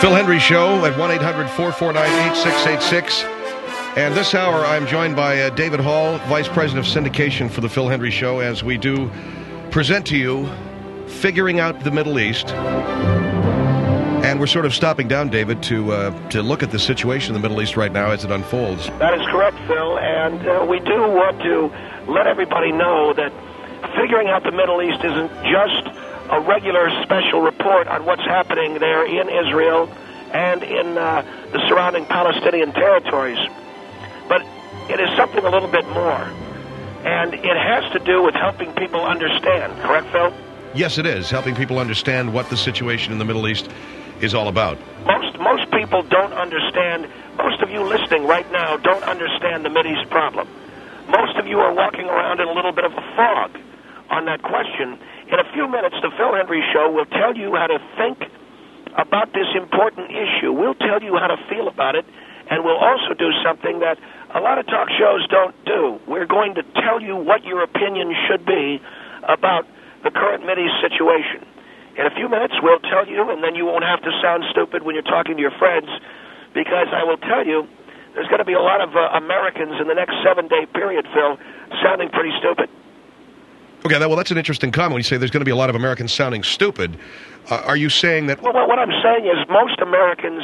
Phil Hendry Show at 1-800-449-8686. And this hour, I'm joined by David Hall, Vice President of Syndication for the Phil Hendry Show, as we do present to you Figuring Out the Middle East. And we're sort of stopping down, David, to look at the situation in the Middle East right now as it unfolds. That is correct, Phil. And we do want to let everybody know that Figuring Out the Middle East isn't just a regular special report on what's happening there in Israel and in the surrounding Palestinian territories. But it is something a little bit more. And it has to do with helping people understand. Correct, Phil? Yes, it is. Helping people understand what the situation in the Middle East is all about. Most people don't understand. Most of you listening right now don't understand the Mideast problem. Most of you are walking around in a little bit of a fog on that question. In a few minutes, the Phil Hendry Show will tell you how to think about this important issue. We'll tell you how to feel about it, and we'll also do something that a lot of talk shows don't do. We're going to tell you what your opinion should be about the current Mideast situation. In a few minutes, we'll tell you, and then you won't have to sound stupid when you're talking to your friends, because I will tell you, there's going to be a lot of Americans in the next 7-day period, Phil, sounding pretty stupid. Okay, well, that's an interesting comment when you say there's going to be a lot of Americans sounding stupid. Are you saying that... Well, what I'm saying is most Americans,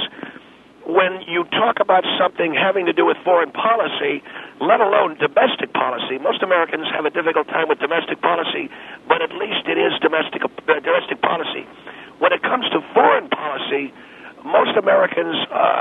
when you talk about something having to do with foreign policy, let alone domestic policy, most Americans have a difficult time with domestic policy, but at least it is domestic policy. When it comes to foreign policy, most Americans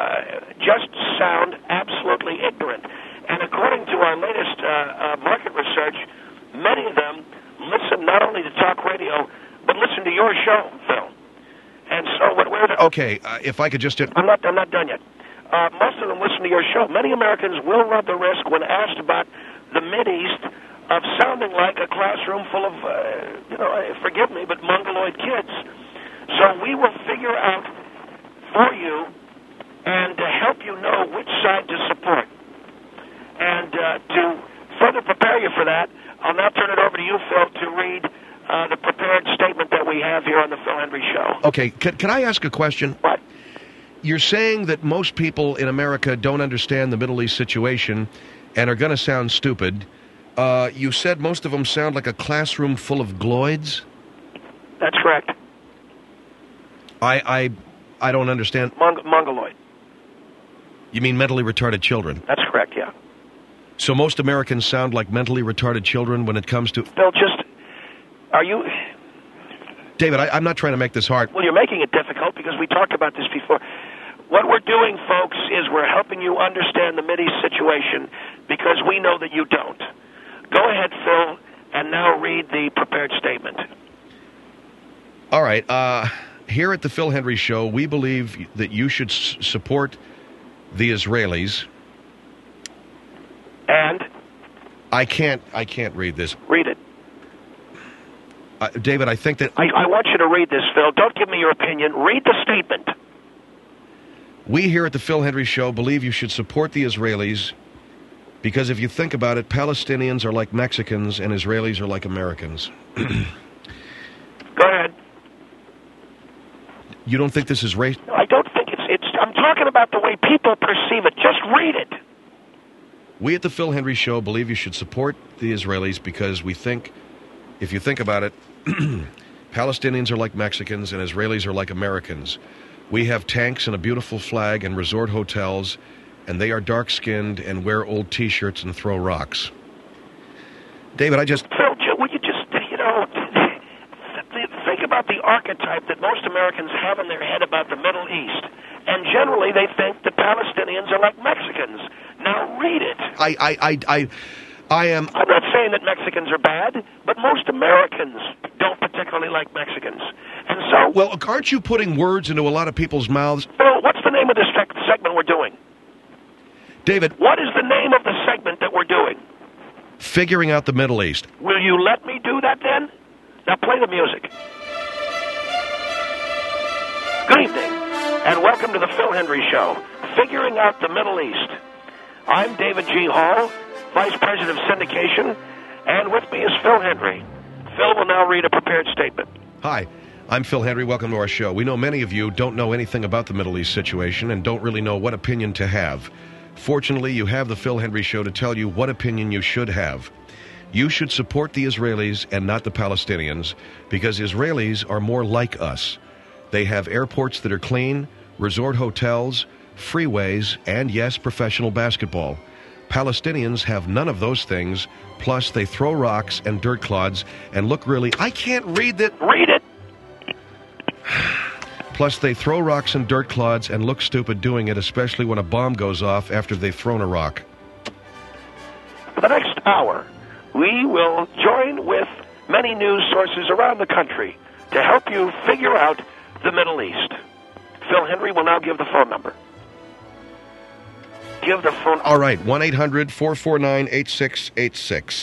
just sound absolutely ignorant. And according to our latest market research, many of them listen not only to talk radio, but listen to your show, Phil. And so what we're... Okay, if I could just... I'm not done yet. Most of them listen to your show. Many Americans will run the risk when asked about the Mideast of sounding like a classroom full of, forgive me, but mongoloid kids. So we will figure out for you and help you know which side to support. And to further prepare you for that, I'll now turn it over to you, Phil, to read the prepared statement that we have here on the Phil Hendry Show. Okay, can I ask a question? What? You're saying that most people in America don't understand the Middle East situation and are going to sound stupid. You said most of them sound like a classroom full of gloids? That's correct. I don't understand. Mongoloid. You mean mentally retarded children? That's correct, yeah. So most Americans sound like mentally retarded children when it comes to... Phil, are you... David, I'm not trying to make this hard. Well, you're making it difficult because we talked about this before. What we're doing, folks, is we're helping you understand the Mideast situation because we know that you don't. Go ahead, Phil, and now read the prepared statement. All right. Here at the Phil Hendry Show, we believe that you should support the Israelis. And? I can't read this. Read it. David, I think that... I want you to read this, Phil. Don't give me your opinion. Read the statement. We here at the Phil Hendry Show believe you should support the Israelis because if you think about it, Palestinians are like Mexicans and Israelis are like Americans. Go ahead. You don't think this is race? No, I don't think it's... I'm talking about the way people perceive it. Just read it. We at the Phil Hendry Show believe you should support the Israelis because we think, if you think about it, Palestinians are like Mexicans and Israelis are like Americans. We have tanks and a beautiful flag and resort hotels, and they are dark-skinned and wear old T-shirts and throw rocks. David, I just... Phil, would you just, think about the archetype that most Americans have in their head about the Middle East. And generally they think that Palestinians are like Mexicans. Now read it. I am... I'm not saying that Mexicans are bad, but most Americans don't particularly like Mexicans. And so... Well, aren't you putting words into a lot of people's mouths? Phil, what's the name of this segment we're doing? David... What is the name of the segment that we're doing? Figuring Out the Middle East. Will you let me do that then? Now play the music. Good evening, and welcome to the Phil Hendry Show, Figuring Out the Middle East. I'm David G. Hall, Vice President of Syndication, and with me is Phil Hendry. Phil will now read a prepared statement. Hi. I'm Phil Hendry. Welcome to our show. We know many of you don't know anything about the Middle East situation and don't really know what opinion to have. Fortunately, you have the Phil Hendry Show to tell you what opinion you should have. You should support the Israelis and not the Palestinians because Israelis are more like us. They have airports that are clean, resort hotels, freeways, and yes, professional basketball. Palestinians have none of those things, plus they throw rocks and dirt clods and look really... I can't read that. Read it. Plus they throw rocks and dirt clods and look stupid doing it, especially when a bomb goes off after they've thrown a rock. For the next hour, we will join with many news sources around the country to help you figure out the Middle East. Phil Hendry will now give the phone number. Give the phone. All right, 1-800-449-8686.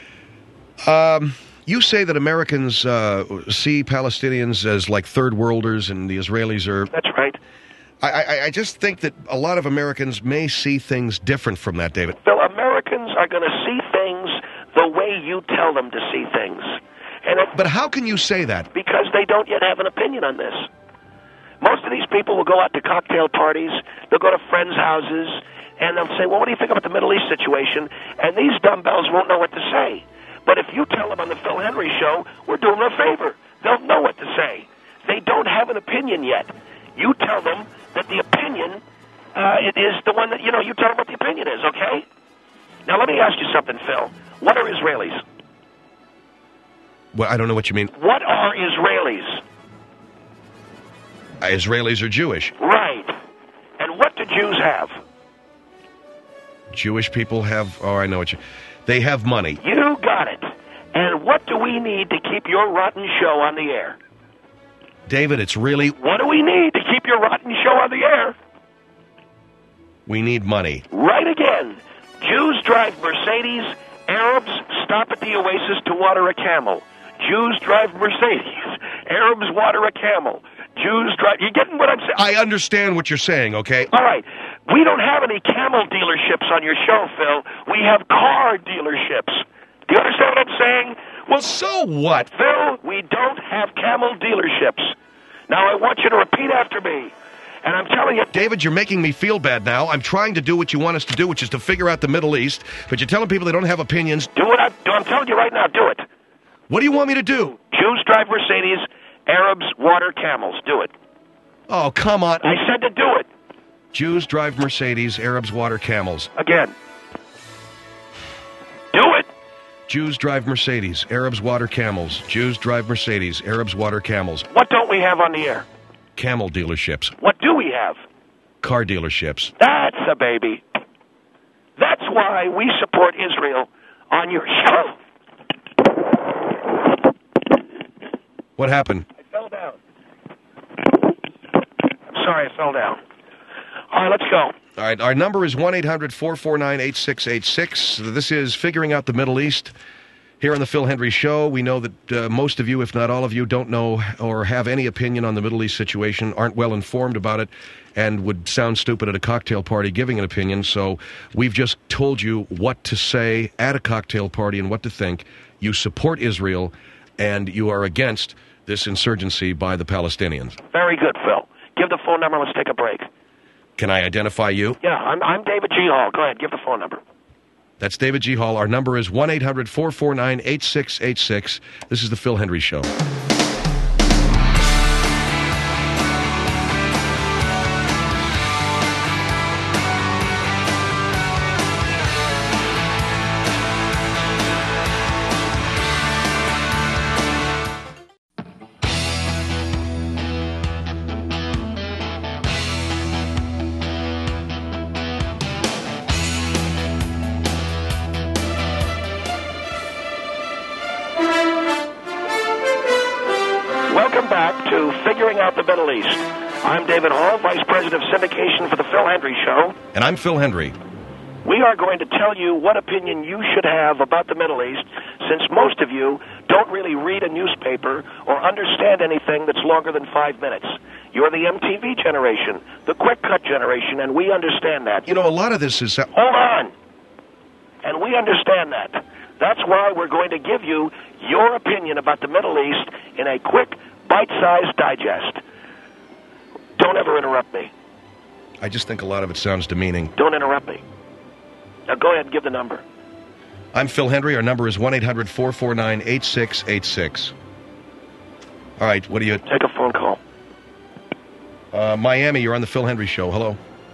You say that Americans see Palestinians as like third worlders and the Israelis are... That's right. I just think that a lot of Americans may see things different from that, David. Phil, Americans are going to see things the way you tell them to see things. But how can you say that? Because they don't yet have an opinion on this. Most of these people will go out to cocktail parties, they'll go to friends' houses, and they'll say, well, what do you think about the Middle East situation? And these dumbbells won't know what to say. But if you tell them on the Phil Hendry Show, we're doing them a favor. They'll know what to say. They don't have an opinion yet. You tell them that the opinion it is the one that, you tell them what the opinion is, okay? Now, let me ask you something, Phil. What are Israelis? Well, I don't know what you mean. What are Israelis? Israelis are Jewish. Right. And what do Jews have? Jewish people have... Oh, I know what you... They have money. You got it. And what do we need to keep your rotten show on the air? David, it's really... What do we need to keep your rotten show on the air? We need money. Right again. Jews drive Mercedes. Arabs stop at the oasis to water a camel. Jews drive Mercedes. Arabs water a camel. Jews drive... You getting what I'm saying? I understand what you're saying, okay? All right. We don't have any camel dealerships on your show, Phil. We have car dealerships. Do you understand what I'm saying? Well, so what? Phil, we don't have camel dealerships. Now, I want you to repeat after me. And I'm telling you... David, you're making me feel bad now. I'm trying to do what you want us to do, which is to figure out the Middle East. But you're telling people they don't have opinions. Do what I'm telling you right now. Do it. What do you want me to do? Jews drive Mercedes. Arabs water camels. Do it. Oh, come on. I said to do it. Jews drive Mercedes. Arabs water camels. Again. Do it. Jews drive Mercedes. Arabs water camels. Jews drive Mercedes. Arabs water camels. What don't we have on the air? Camel dealerships. What do we have? Car dealerships. That's a baby. That's why we support Israel on your show. What happened? I fell down. I'm sorry, I fell down. All right, let's go. All right, our number is 1-800-449-8686. This is Figuring Out the Middle East. Here on the Phil Hendry Show, we know that most of you, if not all of you, don't know or have any opinion on the Middle East situation, aren't well informed about it, and would sound stupid at a cocktail party giving an opinion. So we've just told you what to say at a cocktail party and what to think. You support Israel, and you are against this insurgency by the Palestinians. Very good, Phil. Give the phone number. Let's take a break. Can I identify you? Yeah, I'm David G. Hall. Go ahead. Give the phone number. That's David G. Hall. Our number is 1-800-449-8686. This is the Phil Hendry Show. Welcome back to Figuring Out the Middle East. I'm David Hall, Vice President of Syndication for the Phil Hendry Show. And I'm Phil Hendry. We are going to tell you what opinion you should have about the Middle East, since most of you don't really read a newspaper or understand anything that's longer than 5 minutes. You're the MTV generation, the quick cut generation, and we understand that. You know, a lot of this is... Hold on. And we understand that. That's why we're going to give you your opinion about the Middle East in a quick, Bite-sized digest. Don't ever interrupt me. I just think a lot of it sounds demeaning. Don't interrupt me. Now go ahead and give the number. I'm Phil Hendry. Our number is 1-800-449-8686. All right, what do you... Take a phone call. Miami, you're on the Phil Hendry Show. Hello.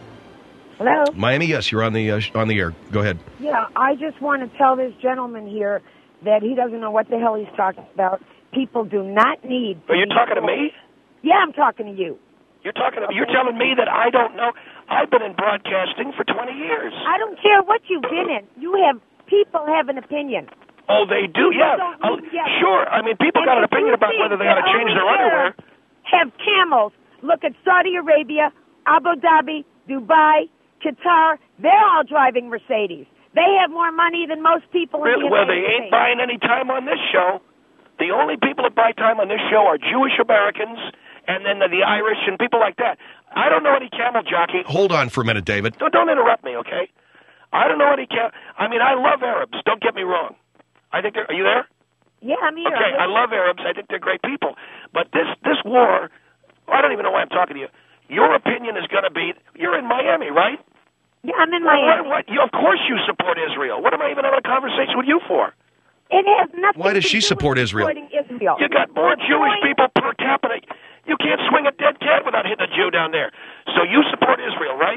Hello? Miami, yes, you're on the air. Go ahead. Yeah, I just want to tell this gentleman here that he doesn't know what the hell he's talking about. People do not need... Are you talking to me? Yeah, I'm talking to you. You're telling me that I don't know. I've been in broadcasting for 20 years. I don't care what you've been in. People have an opinion. Oh, they do? Yeah. Sure. I mean, people got an opinion about whether they ought to change their underwear. Have camels. Look at Saudi Arabia, Abu Dhabi, Dubai, Qatar. They're all driving Mercedes. They have more money than most people in the United States. Well, they ain't buying any time on this show. The only people that buy time on this show are Jewish Americans and then the Irish and people like that. I don't know any camel jockey. Hold on for a minute, David. Don't interrupt me, okay? I don't know any I mean, I love Arabs. Don't get me wrong. I think are you there? Yeah, I'm here. Okay, I love Arabs. I think they're great people. But this war, I don't even know why I'm talking to you. Your opinion is going to be, you're in Miami, right? Yeah, I'm in Miami. Of course you support Israel. What am I even having a conversation with you for? It has nothing Why does to she do support with Israel? Israel? You got more Jewish people per capita. You can't swing a dead cat without hitting a Jew down there. So you support Israel, right?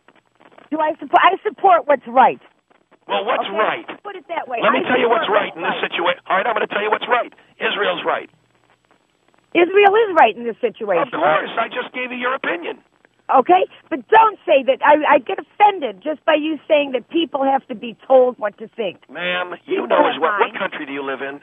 Do I support? I support what's right. Well, what's right? Put it that way. Let me tell you what's right in this situation. All right, I'm going to tell you what's right. Israel's right. Israel is right in this situation. Of course. I just gave you your opinion. Okay? But don't say that. I get offended just by you saying that people have to be told what to think. Ma'am, you know as well. What country do you live in?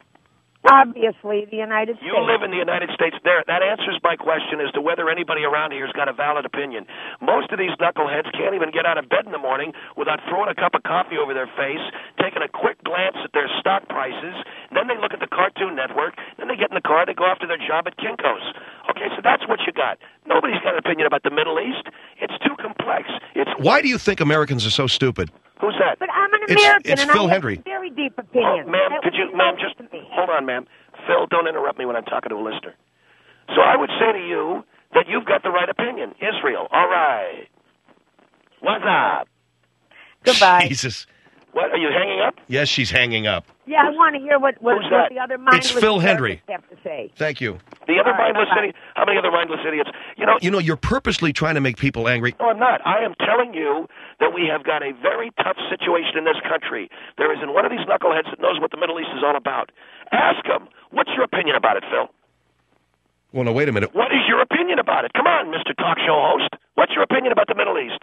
Obviously, the United States. You live in the United States. There, that answers my question as to whether anybody around here has got a valid opinion. Most of these knuckleheads can't even get out of bed in the morning without throwing a cup of coffee over their face, taking a quick glance at their stock prices, then they look at the Cartoon Network, then they get in the car, they go off to their job at Kinko's. Okay, so that's what you got. Nobody's got an opinion about the Middle East. It's too complex. Why do you think Americans are so stupid? Who's that? But I'm an American, it's and Phil I Hendry. have a very deep opinion. Oh, ma'am, just hold on, ma'am. Phil, don't interrupt me when I'm talking to a listener. So I would say to you that you've got the right opinion. Israel, all right. What's up? Goodbye. Jesus. What, are you hanging up? Yes, she's hanging up. Yeah, I want to hear what the other mindless It's Phil Hendry. have to say. Thank you. The other mindless idiot. How many other mindless idiots? You know, you're purposely trying to make people angry. No, I'm not. I am telling you that we have got a very tough situation in this country. There isn't one of these knuckleheads that knows what the Middle East is all about. Ask them. What's your opinion about it, Phil? Well, no, wait a minute. What is your opinion about it? Come on, Mr. Talk Show host. What's your opinion about the Middle East?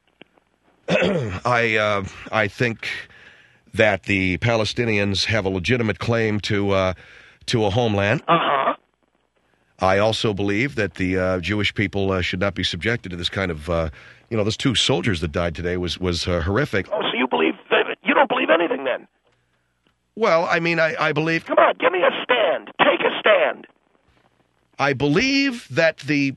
I think that the Palestinians have a legitimate claim to a homeland. Uh-huh. I also believe that the Jewish people should not be subjected to this kind of, those two soldiers that died today was horrific. Oh, so you believe you don't believe anything then? Well, I mean, I believe... Come on, give me a stand. Take a stand. I believe that the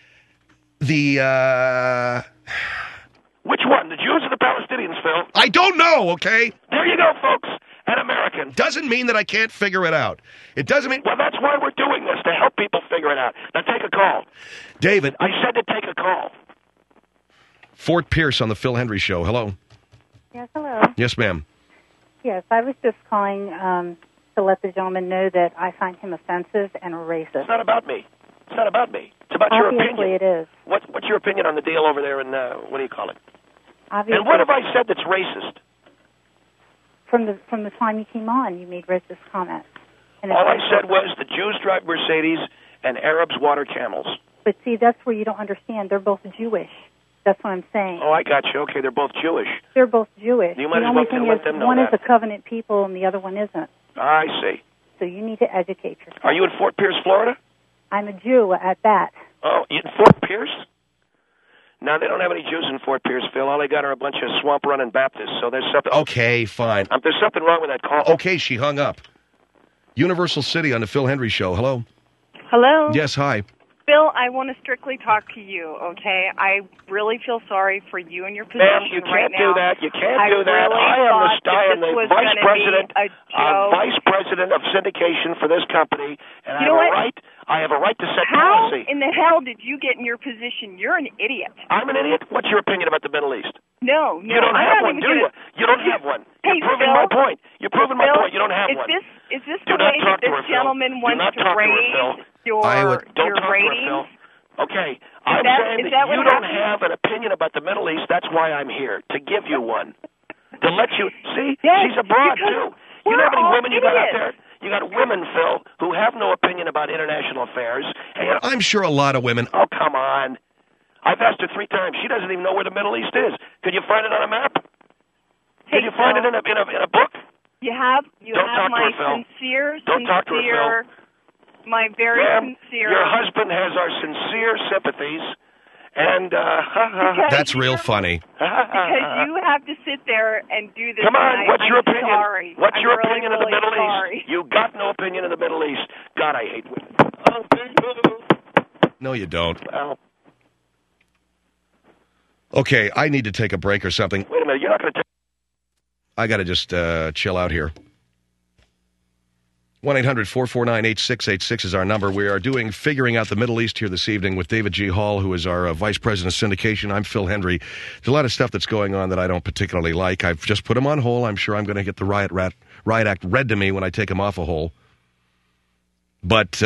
Which one, the Jews or the Palestinians, Phil? I don't know, okay? There you go, folks. An American. Doesn't mean that I can't figure it out. It doesn't mean... Well, that's why we're doing this, to help people figure it out. Now take a call. David... I said to take a call. Fort Pierce on the Phil Hendry Show. Hello. Yes, hello. Yes, ma'am. Yes, I was just calling to let the gentleman know that I find him offensive and racist. It's not about me. It's not about me. It's about your opinion. Obviously it is. What's your opinion on the deal over there in, what do you call it? Obviously, and what have I said that's racist? From the time you came on, you made racist comments. And All I said was the Jews drive Mercedes and Arabs water camels. But see, that's where you don't understand. They're both Jewish. That's what I'm saying. Oh, I got you. Okay, they're both Jewish. They're both Jewish. You might the as only well thing let is, them know one that. is a covenant people and the other one isn't. I see. So you need to educate yourself. Are you in Fort Pierce, Florida? I'm a Jew at that. Oh, you in Fort Pierce? No, they don't have any Jews in Fort Pierce, Phil. All they got are a bunch of swamp-running Baptists, so there's something... Okay, fine. There's something wrong with that call. Okay, she hung up. Universal City on the Phil Hendry Show. Hello? Hello? Yes, hi. Phil, I want to strictly talk to you, okay? I really feel sorry for you and your position Ma'am, you can't right now. do that. You can't do that. Really I am the vice president of syndication for this company, and I have a right. I have a right to set How policy. in the hell did you get in your position? You're an idiot. I'm an idiot? What's your opinion about the Middle East? No, You don't have one, do you? You don't have one. Hey, You're proving Phil, my point. You're proving my Phil, point. You don't have one. Is this Do the not way talk that to her, this Phil. gentleman Do wants not to talk to her, raise Phil. your Don't talk ratings? to her, Phil. Okay, I'm that- saying is that that you what don't happened? have an opinion about the Middle East. That's why I'm here, to give you one. To let you see, Yes, she's abroad because too. You know how many we're all women you got out idiots. there? You got women, Phil, who have no opinion about international affairs. And, I'm sure a lot of women. oh, come on. I've asked her 3 times. She doesn't even know where the Middle East is. Could you find it on a map? Hey, Could you find it Phil, in a book? You have Don't talk to my her, Phil. sincere, Don't talk to her, my very Ma'am, sincere. your husband has our sincere sympathies, and Because That's real funny. Because you have to sit there and do this. Come on, and what's I'm your opinion? Sorry. What's I'm your really, opinion of the really Middle sorry. East? You got no opinion of the Middle East. God, I hate women. No, you don't. Well, Okay, I need to take a break or something. wait a minute. You're not going to take... I got to just chill out here. 1-800-449-8686 is our number. We are doing Figuring Out the Middle East here this evening with David G. Hall, who is our Vice President of Syndication. I'm Phil Hendry. There's a lot of stuff that's going on that I don't particularly like. I've just put him on hold. I'm sure I'm going to get the riot act read to me when I take him off a hole. But,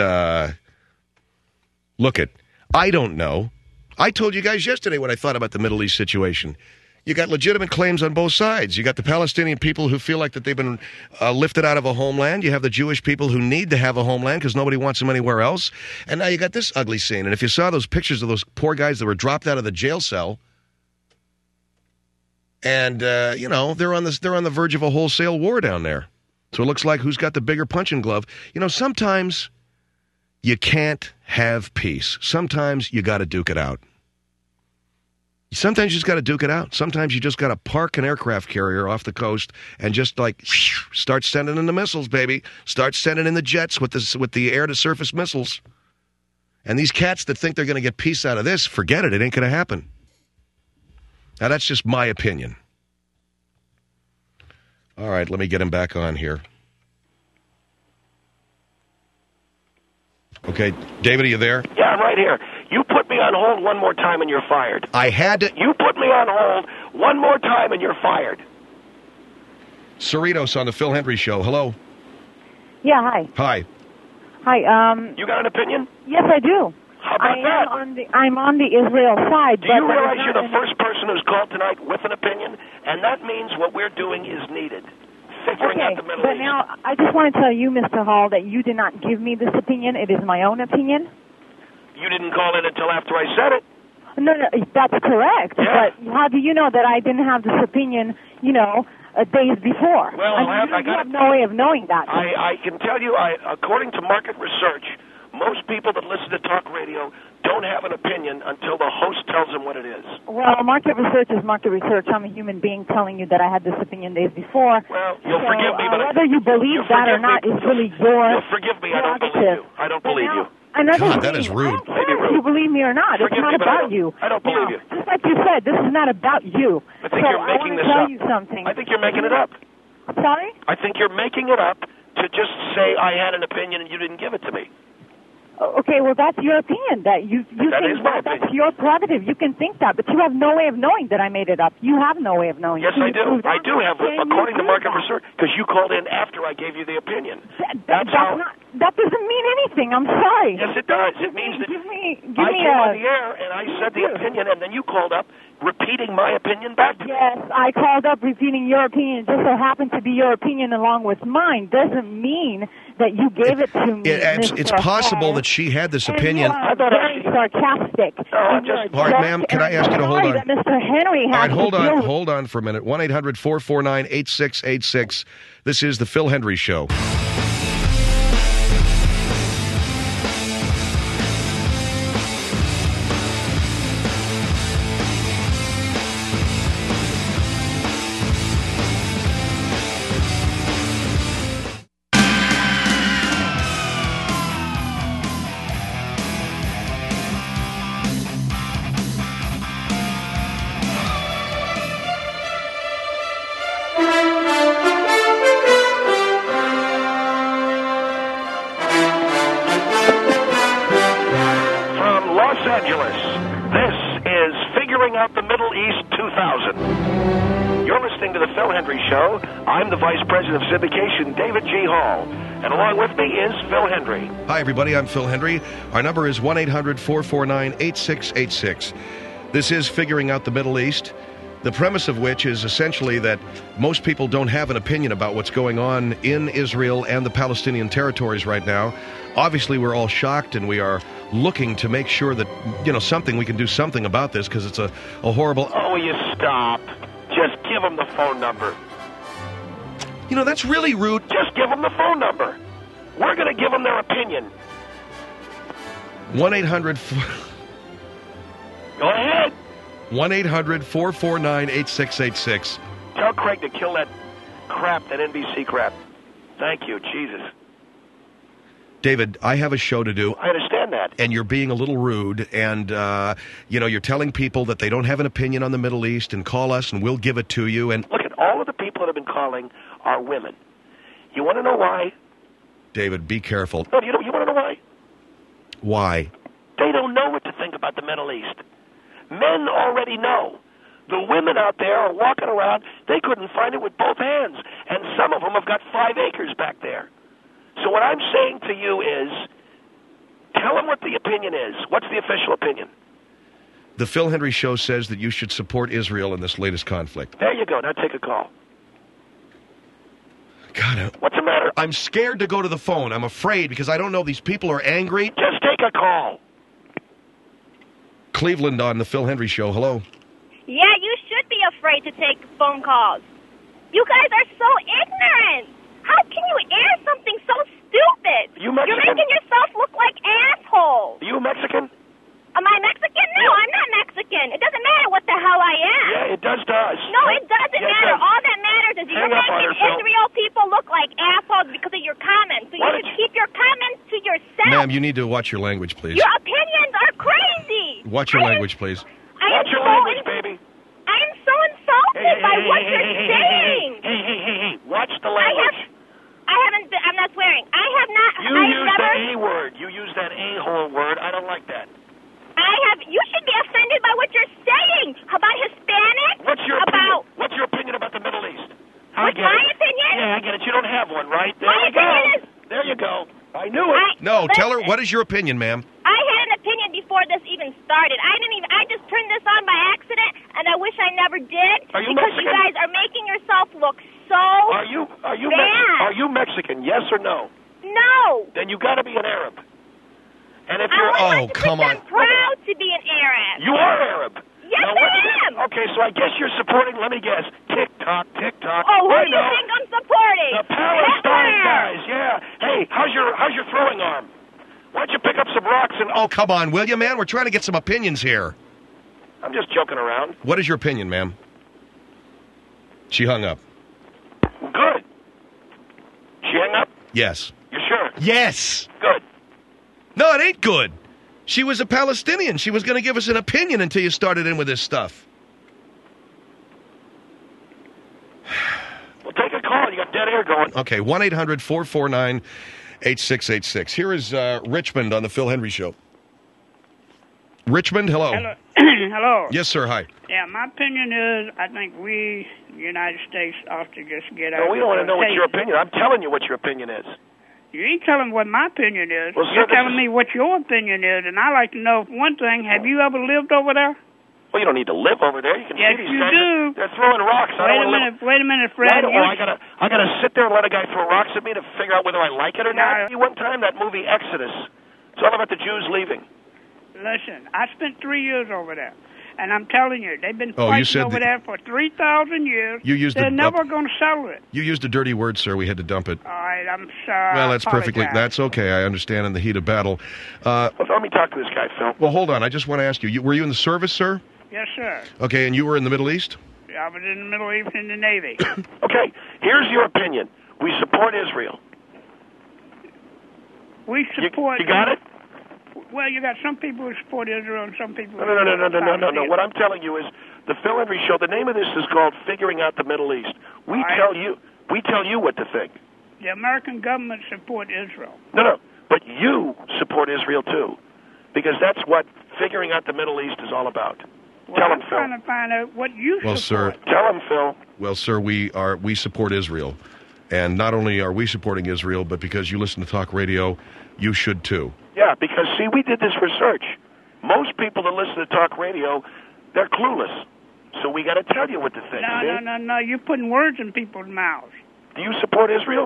look it, I don't know. I told you guys yesterday what I thought about the Middle East situation. You got legitimate claims on both sides. You got the Palestinian people who feel like that they've been lifted out of a homeland. You have the Jewish people who need to have a homeland because nobody wants them anywhere else. And now you got this ugly scene. And if you saw those pictures of those poor guys that were dropped out of the jail cell, and you know they're on the verge of a wholesale war down there. So it looks like who's got the bigger punching glove. You know, sometimes you can't have peace. Sometimes you got to duke it out. Sometimes you just got to duke it out. Sometimes you just got to park an aircraft carrier off the coast and just like start sending in the missiles, baby. Start sending in the jets with the air-to-surface missiles. And these cats that think they're going to get peace out of this, forget it. It ain't going to happen. Now, that's just my opinion. All right, let me get him back on here. Okay, David, are you there? Yeah, I'm right here. You put me on hold one more time and you're fired. I had to... You put me on hold one more time and you're fired. Cerritos on the Phil Hendry Show. Hello. Yeah, hi. Hi. Hi, You got an opinion? yes, I do. How about that? I'm on the Israel side. Do you realize you're the first person who's called tonight with an opinion? And that means what we're doing is needed. Figuring out Okay, the Middle but East. now I just want to tell you, Mr. Hall, that you did not give me this opinion. It is my own opinion. You didn't call in until after I said it. No, that's correct. Yeah. But how do you know that I didn't have this opinion, days before? Well, you have no way of knowing that. I can tell you, according to market research, most people that listen to talk radio don't have an opinion until the host tells them what it is. Well, market research is market research. I'm a human being telling you that I had this opinion days before. Well, you'll forgive me, but whether you believe that or not is really your You'll forgive me. I don't believe you. I don't believe you. Another God, that thing, is rude. I don't care if you believe me or not. Forgive it's not me, but about you. I don't believe you. Just like you said, this is not about you. I think you're making this I up. want to tell you something. I think you're making it up. Sorry? I think you're making it up to just say I had an opinion and you didn't give it to me. Okay, well, that's your opinion. That you That think is my that's opinion. your prerogative. You can think that, but you have no way of knowing that I made it up. You have no way of knowing. Yes, Can I you do. prove I that? do have, Can you according to prove market that? research, because you called in after I gave you the opinion. That doesn't mean anything. I'm sorry. Yes, it does. It means that Give me I came on the a... air and I said the opinion, and then you called up repeating my opinion back to me. Yes, I called up repeating your opinion. It just so happened to be your opinion along with mine. Doesn't mean that you gave it to me, It's Mr. possible Hall. that she had this And opinion. you are very sarcastic. I'm And you're just- All right, just- ma'am, can I and ask you to I'm hold sorry on? that Mr. Henry has All right, to deal with hold on for a minute. 1-800-449-8686. This is the Phil Hendry Show. Middle East 2000. You're listening to The Phil Hendry Show. I'm the Vice President of Syndication, David G. Hall. And along with me is Phil Hendry. Hi, everybody. I'm Phil Hendry. Our number is 1-800-449-8686. This is Figuring Out the Middle East, the premise of which is essentially that most people don't have an opinion about what's going on in Israel and the Palestinian territories right now. Obviously, we're all shocked, and we are looking to make sure that, we can do something about this, because it's a horrible... Oh, will you stop? Just give them the phone number. That's really rude. Just give them the phone number. We're going to give them their opinion. 1-800... Go ahead. 1-800-449-8686. Tell Craig to kill that crap, that NBC crap. Thank you, Jesus. David, I have a show to do. I understand that. And you're being a little rude, and, you're telling people that they don't have an opinion on the Middle East, and call us, and we'll give it to you. And look, at all of the people that have been calling are women. You want to know why? David, be careful. No, you want to know why? Why? They don't know what to think about the Middle East. Men already know. The women out there are walking around, they couldn't find it with both hands, and some of them have got 5 acres back there. So what I'm saying to you is, tell them what the opinion is. What's the official opinion? The Phil Hendry Show says that you should support Israel in this latest conflict. There you go. Now take a call. God, what's the matter? I'm scared to go to the phone. I'm afraid because I don't know. These people are angry. Just take a call. Cleveland on the Phil Hendry Show. Hello. Yeah, you should be afraid to take phone calls. You guys are so ignorant. How can you air something so stupid? You Mexican? You're making yourself look like assholes. Are you Mexican? Am I Mexican? No, I'm not Mexican. It doesn't matter what the hell I am. Yeah, it does to us. No, it doesn't matter. All that matters is you're making Israel people look like assholes because of your comments. So you should keep your comments to yourself. Ma'am, you need to watch your language, please. Your opinions are crazy. Watch your language, please. Watch your language, baby. I am so insulted by what you're saying. Hey. Watch the language. I'm not swearing. I have not. You used the A word. You used that a-hole word. I don't like that. You should be offended by what you're saying about Hispanics. What's your opinion? What's your opinion about the Middle East? What's my opinion? Yeah, I get it. You don't have one, right? There you go. I knew it. No, tell her, what is your opinion, ma'am? I had an opinion before this even started. I just turned this on by accident, and I wish I never did. Are you because Mexican? You guys are making yourself look so Are you bad. Are you Mexican? Yes or no? No. Then you got to be an Arab. And if you're come on. I'm proud to be an Arab. You are Arab. Yes, I am. Okay, so I guess you're supporting, let me guess, TikTok. Oh, who do you think I'm supporting? The Palestine guys, yeah. Hey, how's your throwing arm? Why don't you pick up some rocks and... Oh, come on, will you, man? We're trying to get some opinions here. I'm just joking around. What is your opinion, ma'am? She hung up. Good. She hung up? Yes. You sure? Yes. Good. No, it ain't good. She was a Palestinian. She was going to give us an opinion until you started in with this stuff. Well, take a call. You got dead air going. Okay, 1-800-449-8686. Here is Richmond on the Phil Hendry Show. Richmond, hello. Hello. Hello. Yes, sir. Hi. Yeah, my opinion is I think we, the United States, ought to just get out. No, we don't want to know what your opinion is. I'm telling you what your opinion is. You ain't telling what my opinion is. Well, you're telling me what your opinion is, and I'd like to know one thing. Have you ever lived over there? Well, you don't need to live over there. You can yes, see these you guys. do. They're throwing rocks. Wait a minute, Fred. I gotta sit there and let a guy throw rocks at me to figure out whether I like it or not. One time, that movie Exodus. It's all about the Jews leaving. Listen, I spent 3 years over there. And I'm telling you, they've been fighting over there for 3,000 years. They're never going to settle it. You used a dirty word, sir. We had to dump it. All right, I'm sorry. Well, that's that's okay. I understand in the heat of battle. Well, let me talk to this guy, Phil. Well, hold on. I just want to ask you, were you in the service, sir? Yes, sir. Okay, and you were in the Middle East? I was in the Middle East in the Navy. Okay, here's your opinion. We support Israel. We support... You got it? Well, you got some people who support Israel and some people who No. What I'm telling you is the Phil Hendry Show, the name of this is called Figuring Out the Middle East. We tell you what to think. The American government support Israel. No, but you support Israel too, because that's what Figuring Out the Middle East is all about. Tell him, I'm trying to find out what you support. Sir. Tell him, Phil. Well, sir, we support Israel. And not only are we supporting Israel, but because you listen to talk radio, you should too. Yeah, because, see, we did this research. Most people that listen to talk radio, they're clueless. So we got to tell you what to think. No. You're putting words in people's mouths. Do you support Israel?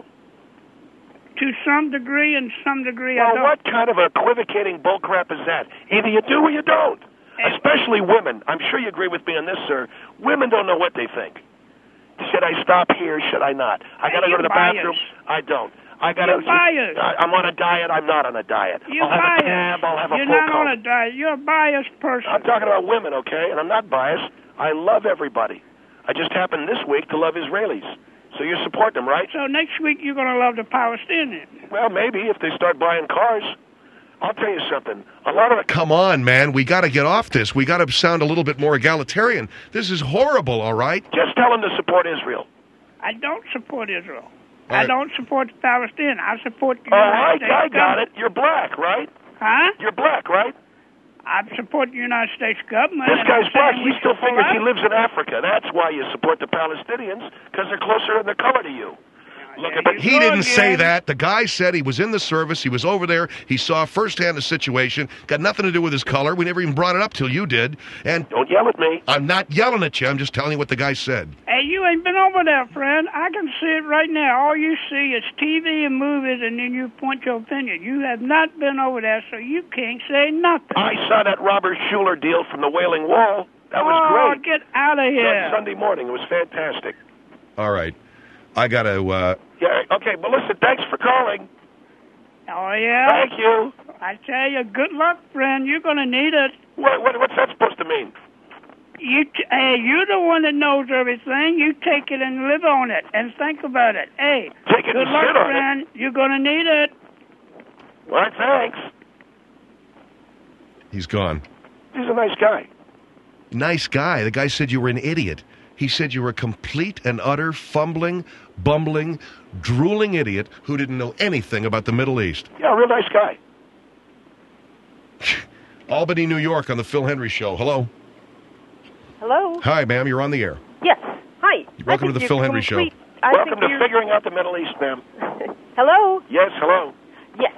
To some degree, and some degree I don't. Well, what kind of equivocating bullcrap is that? Either you do or you don't. Especially women. I'm sure you agree with me on this, sir. Women don't know what they think. Should I stop here? Should I not? I got to go to the bathroom. I don't. You're biased. I'm on a diet. I'm not on a diet. You're I'll have biased. a cab. I'll have a You're full not coat. on a diet. You're a biased person. I'm talking about women, okay? And I'm not biased. I love everybody. I just happen this week to love Israelis. So you support them, right? So next week you're going to love the Palestinians. Well, maybe if they start buying cars. I'll tell you something. A lot of Come on, man. We got to get off this. We got to sound a little bit more egalitarian. This is horrible, all right? Just tell them to support Israel. I don't support Israel. All right. I don't support the Palestinians. I support the All United right, States I got government. it. You're black, right? Huh? You're black, right? I support the United States government. This and guy's I'm black. saying He we still support figures he us. lives in Africa. That's why you support the Palestinians, because they're closer in the color to you. Look at you He go didn't say again. that. The guy said he was in the service. He was over there. He saw firsthand the situation. Got nothing to do with his color. We never even brought it up till you did. And Don't yell at me. I'm not yelling at you. I'm just telling you what the guy said. Hey, you ain't been over there, friend. I can see it right now. All you see is TV and movies, and then you point your opinion. You have not been over there, so you can't say nothing. I saw that Robert Schuller deal from the Wailing Wall. That was great. Get out of On here. Sunday morning. It was fantastic. All right. I got to... Yeah, okay, but listen, thanks for calling. Oh, yeah? Thank you. I tell you, good luck, friend. You're going to need it. What's that supposed to mean? Hey, you're the one that knows everything. You take it and live on it and think about it. Hey, Take it good and luck, sit on it. friend. You're going to need it. All right, thanks. He's gone. He's a nice guy. Nice guy. The guy said you were an idiot. He said you were a complete and utter fumbling, bumbling, drooling idiot who didn't know anything about the Middle East. Yeah, a real nice guy. Albany, New York, on the Phil Henry Show. Hello. Hello? Hi, ma'am. You're on the air. Yes. Hi. Welcome to the Phil Henry Show. Welcome to Figuring Out the Middle East, ma'am. Hello? Yes, hello. Yes.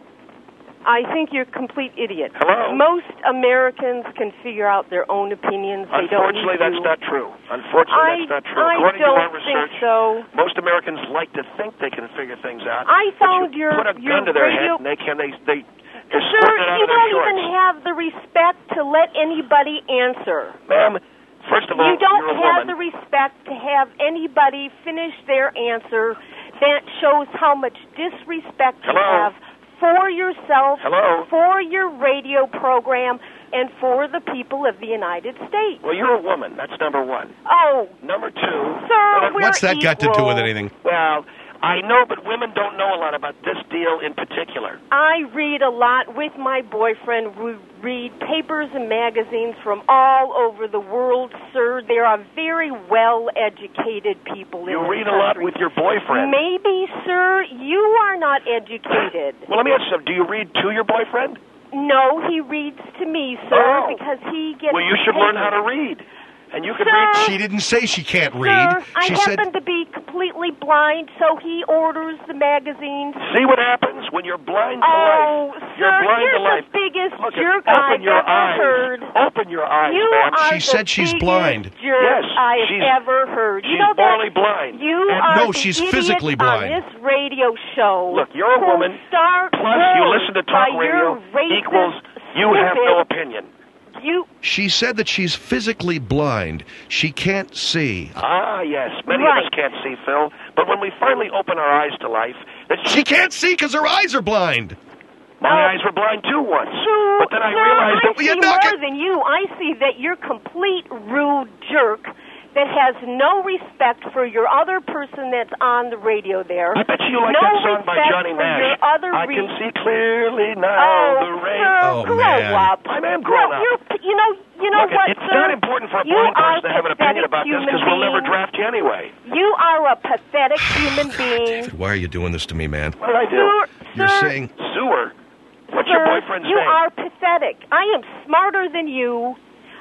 I think you're a complete idiot. Hello? Most Americans can figure out their own opinions. They don't need Unfortunately, that's not true. Unfortunately, that's not true. I According don't to our research, think so. most Americans like to think they can figure things out. I found but you your put a your gun to their radio. head and they're Sir, squirting it out you of their don't shorts. even have the respect to let anybody answer. Ma'am, first of all, You don't you're a have woman. the respect to have anybody finish their answer. That shows how much disrespect you Hello? have for yourself, Hello? for your radio program, and for the people of the United States. Well, you're a woman. That's number one. Oh, Number two. sir, we're What's that got to do equal. with anything? Well, I know, but women don't know a lot about this deal in particular. I read a lot with my boyfriend. We read papers and magazines from all over the world, sir. There are very well-educated people in You this read a lot country. with your boyfriend. Maybe, sir, you are not educated. Well, let me ask you something. Do you read to your boyfriend? No, he reads to me, sir, Oh. because he gets Well, you should learn paid. how to read. And you could Sir? read... She didn't say she can't read. Sir, I She happen said... to be completely blind, so he orders the magazines. See what happens when you're blind to Oh, life. sir, You're blind you're to life. the biggest Look, jerk open I've your ever eyes. heard. Open your eyes, You ma'am. are She the said she's biggest blind. jerk Yes, I have she's- ever heard. You she's know that morally blind. You And- are No, the she's idiot physically blind. on this radio show. Look, you're a who woman. Start Plus, you listen to talk by radio your racist, equals you have no opinion. You She said that she's physically blind. She can't see. Ah, yes. Many Right. of us can't see, Phil. But when we finally open our eyes to life, She can't see because her eyes are blind. my eyes were blind too once. Sir, But then I sir, realized I that see more than you. I see that you're a complete rude jerk that has no respect for your other person that's on the radio there. I bet you like no that song by respect Johnny for Nash. Your other I can see clearly now Oh, the rain. sir, Oh, grow man. up. I am grown No, up. You know Look, what, it's sir? not important for a You blind are person to have an opinion pathetic about this human because we'll never being. draft you anyway. You are a pathetic human being. Why are you doing this to me, man? What did I do? Sir, You're sir, saying... Sewer. What's sir, your boyfriend's you name? are pathetic. I am smarter than you.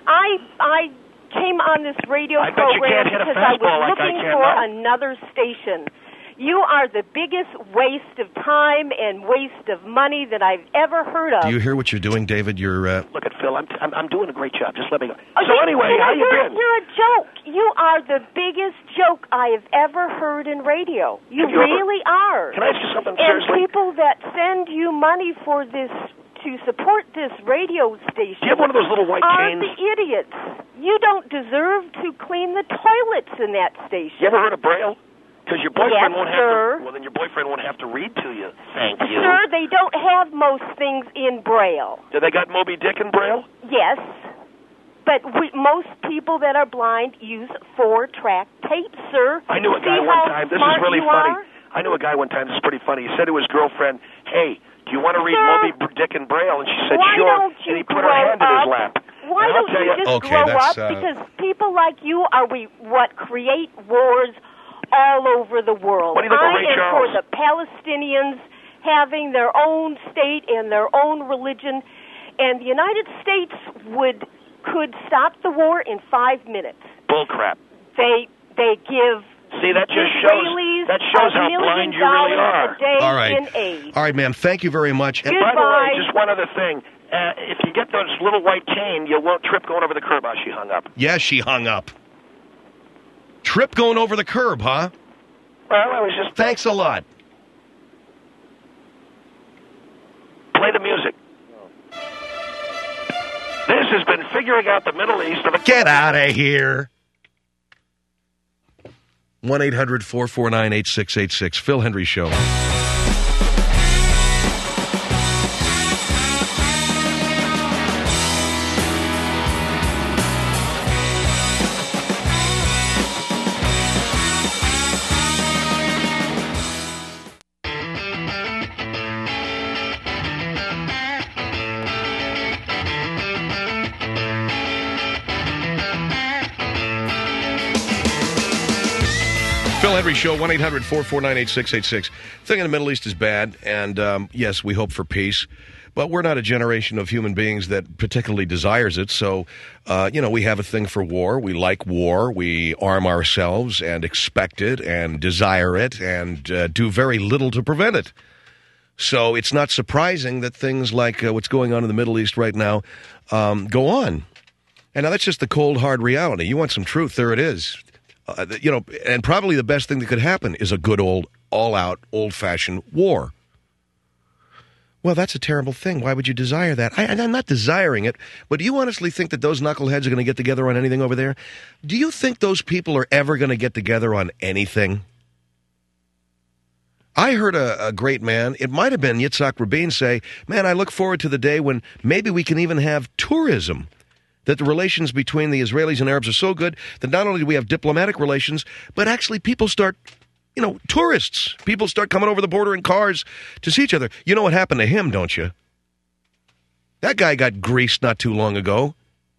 I came on this radio I bet you program can't hit a because I fastball was like I looking can for now. another station. You are the biggest waste of time and waste of money that I've ever heard of. Do you hear what you're doing, David? You're Look at Phil. I'm doing a great job. Just let me go. Oh, So anyway, how you been? You're a joke. You are the biggest joke I have ever heard in radio. You Have you ever- really are. Can I ask you something And seriously? people that send you money for this to support this radio station Do you have one of those little white are canes? the idiots. You don't deserve to clean the toilets in that station. You ever heard of Braille? Because your boyfriend Yes, won't have sir. to. Well, then your boyfriend won't have to read to you. Thank you. Sir, they don't have most things in Braille. Do they got Moby Dick in Braille? Yes. But most people that are blind use 4-track tape, sir. I knew a guy See one how time. This smart is really you funny. are? I knew a guy one time. This is pretty funny. He said to his girlfriend, "Hey, do you want to read Sir, Moby Dick in Braille?" And she said, why "Sure." don't you And he put her grow hand in his up? lap. Why And I'll don't tell you just Okay, grow that's, up? Because people like you are what create wars all over the world. What do you think of I Ray am Charles? for the Palestinians having their own state and their own religion, and the United States could stop the war in 5 minutes. Bull crap. They give See, that just Israelis shows how $1 million blind you really are. a day all right. in aid. All right, ma'am. Thank you very much. And By the way, Goodbye. just one other thing. If you get those little white cane, you won't trip going over the curb. She hung up. yeah, she hung up. Trip going over the curb, huh? Well, I was just... Thanks a lot. Play the music. This has been Figuring Out the Middle East. Get out of here. 1-800-449-8686. Phil Hendry Show. Phil Hendry Show, 1-800-449-8686. Thing in the Middle East is bad, and yes, we hope for peace. But we're not a generation of human beings that particularly desires it. So, we have a thing for war. We like war. We arm ourselves and expect it and desire it and do very little to prevent it. So it's not surprising that things like what's going on in the Middle East right now go on. And now that's just the cold, hard reality. You want some truth, there it is. And probably the best thing that could happen is a good old, all-out, old-fashioned war. Well, that's a terrible thing. Why would you desire that? I'm not desiring it, but do you honestly think that those knuckleheads are going to get together on anything over there? Do you think those people are ever going to get together on anything? I heard a great man, it might have been Yitzhak Rabin, say, man, I look forward to the day when maybe we can even have tourism. That the relations between the Israelis and Arabs are so good that not only do we have diplomatic relations, but actually people start, tourists. People start coming over the border in cars to see each other. You know what happened to him, don't you? That guy got greased not too long ago.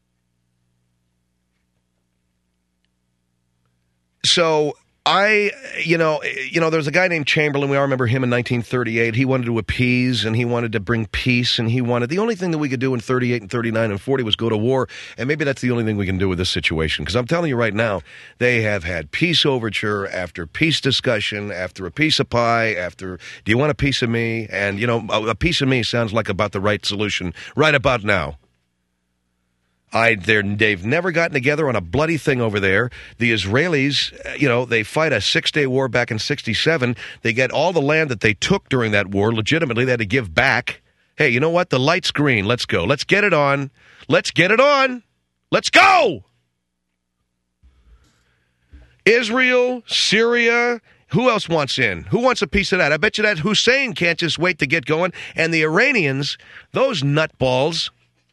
So there's a guy named Chamberlain. We all remember him in 1938. He wanted to appease and he wanted to bring peace and the only thing that we could do in 38 and 39 and 40 was go to war. And maybe that's the only thing we can do with this situation. Because I'm telling you right now, they have had peace overture after peace discussion, after a piece of pie, after, do you want a piece of me? And, a piece of me sounds like about the right solution right about now. They've never gotten together on a bloody thing over there. The Israelis, they fight a 6-day war back in 1967. They get all the land that they took during that war. Legitimately, they had to give back. Hey, you know what? The light's green. Let's go. Let's get it on. Let's get it on. Let's go. Israel, Syria. Who else wants in? Who wants a piece of that? I bet you that Hussein can't just wait to get going. And the Iranians, those nutballs.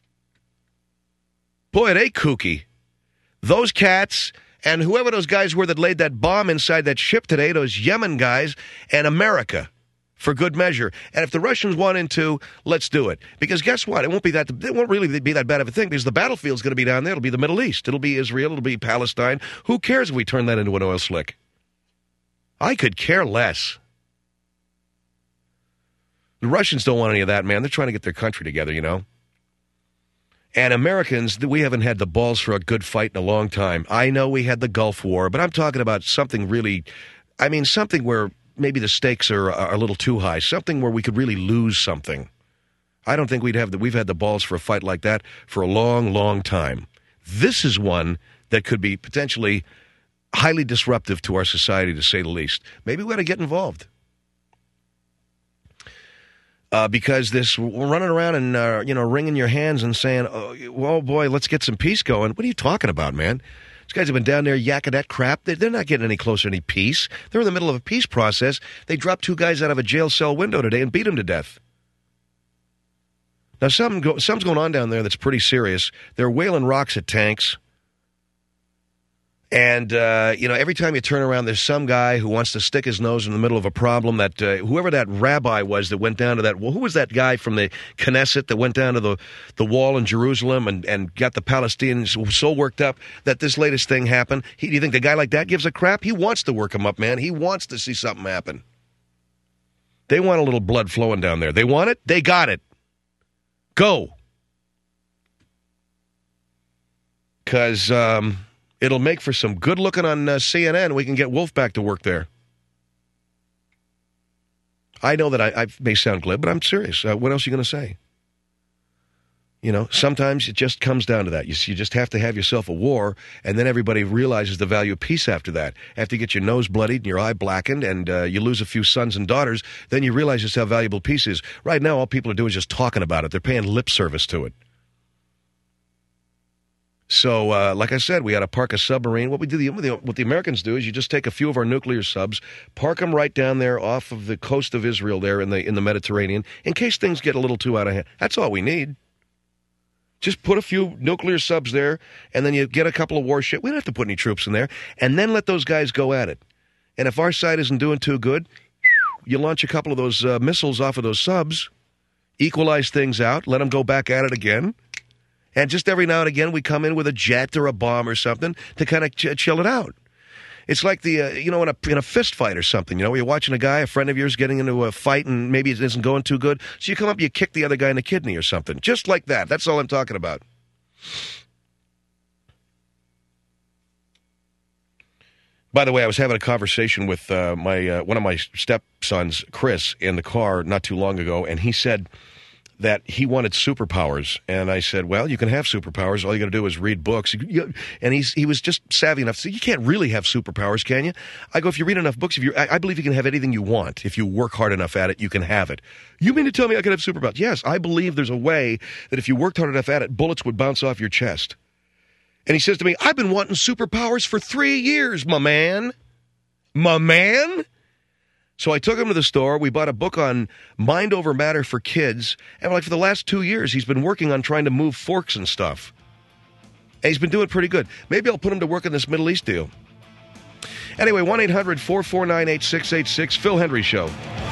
Boy, are they kooky. Those cats and whoever those guys were that laid that bomb inside that ship today, those Yemen guys, and America, for good measure. And if the Russians want into, let's do it. Because guess what? It won't really be that bad of a thing because the battlefield's going to be down there. It'll be the Middle East. It'll be Israel. It'll be Palestine. Who cares if we turn that into an oil slick? I could care less. The Russians don't want any of that, man. They're trying to get their country together, And Americans, we haven't had the balls for a good fight in a long time. I know we had the Gulf War, but I'm talking about something really, something where maybe the stakes are a little too high, something where we could really lose something. I don't think we've had the balls for a fight like that for a long, long time. This is one that could be potentially highly disruptive to our society, to say the least. Maybe we ought to get involved. Because we're running around and, wringing your hands and saying, oh, boy, let's get some peace going. What are you talking about, man? These guys have been down there yakking that crap. They're not getting any closer to any peace. They're in the middle of a peace process. They dropped 2 guys out of a jail cell window today and beat them to death. Now, something's going on down there that's pretty serious. They're whaling rocks at tanks. And, every time you turn around, there's some guy who wants to stick his nose in the middle of a problem that whoever that rabbi was that went down to that. Well, who was that guy from the Knesset that went down to the wall in Jerusalem and got the Palestinians so worked up that this latest thing happened? Do you think the guy like that gives a crap? He wants to work them up, man. He wants to see something happen. They want a little blood flowing down there. They want it. They got it. Go. Because, it'll make for some good looking on CNN. We can get Wolf back to work there. I know that I may sound glib, but I'm serious. What else are you going to say? Sometimes it just comes down to that. You just have to have yourself a war, and then everybody realizes the value of peace after that. After you get your nose bloodied and your eye blackened and you lose a few sons and daughters, then you realize just how valuable peace is. Right now, all people are doing is just talking about it. They're paying lip service to it. So, like I said, we got to park a submarine. What the Americans do is you just take a few of our nuclear subs, park them right down there off of the coast of Israel there in the Mediterranean, in case things get a little too out of hand. That's all we need. Just put a few nuclear subs there, and then you get a couple of warships. We don't have to put any troops in there, and then let those guys go at it. And if our side isn't doing too good, you launch a couple of those missiles off of those subs, equalize things out, let them go back at it again. And just every now and again, we come in with a jet or a bomb or something to kind of chill it out. It's like in a fist fight or something, where you're watching a friend of yours getting into a fight and maybe it isn't going too good. So you come up, you kick the other guy in the kidney or something. Just like that. That's all I'm talking about. By the way, I was having a conversation with one of my stepsons, Chris, in the car not too long ago, and he said that he wanted superpowers. And I said, well, you can have superpowers. All you got to do is read books. And he was just savvy enough to say, you can't really have superpowers, can you? I go, if you read enough books, I believe you can have anything you want. If you work hard enough at it, you can have it. You mean to tell me I can have superpowers? Yes, I believe there's a way that if you worked hard enough at it, bullets would bounce off your chest. And he says to me, I've been wanting superpowers for 3 years, my man. My man? So I took him to the store. We bought a book on mind over matter for kids. And for the last 2 years, he's been working on trying to move forks and stuff. And he's been doing pretty good. Maybe I'll put him to work on this Middle East deal. Anyway, 1-800-449-8686, Phil Hendry Show.